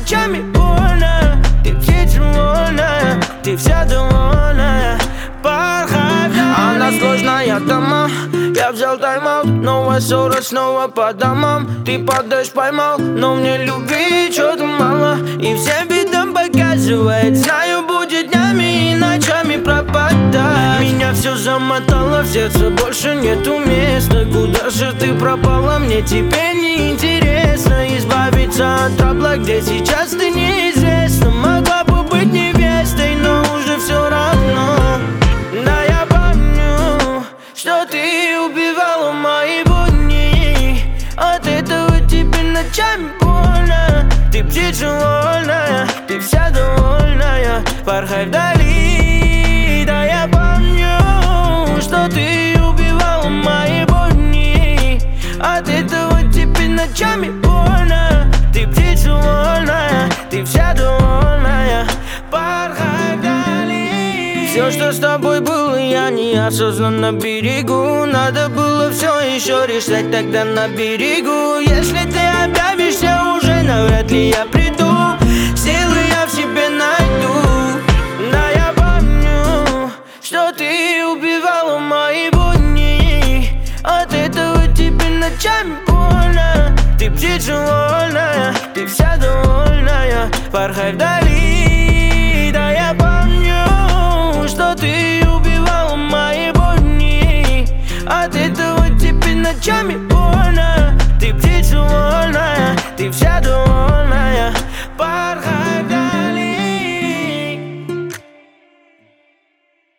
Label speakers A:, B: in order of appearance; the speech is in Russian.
A: ночами больно. Ты птица вольная, ты вся довольная. Порхай вдали. Она сложная дома, я взял тайм-аут. Новая ссора снова по домам. Ты падаешь, поймал, но мне любви чё-то мало. И всем видом показывает, знаю, будет днями и ночами пропадать. Меня все замотало, в сердце больше нету места. Куда же ты пропала, мне теперь не интересно. Избавиться от трабла, где сейчас ты неизвестна. Могла бы быть невестой, но уже все равно. Да, я помню, что ты убивала мои будни. От этого тебе ночами больно. Ты птица вольная, ты вся довольная. Порхай вдали. Да, я помню, что ты убивала мои будни. От этого тебе ночами больно. Ты птица вольная, ты вся довольная. Порхай вдали. Все, что с тобой было, я неосознанно берегу. Надо было все еще решать тогда на берегу. Если ты объявишься, уже навряд ли я приду. Силы я в себе найду. Да, я помню, что ты убивала мои будни. От этого тебе ночами больно. Ты птица вольная, ты вся довольная. Порхай вдали. Да, я помню, что ты убивала мои будни. От этого тебе ночами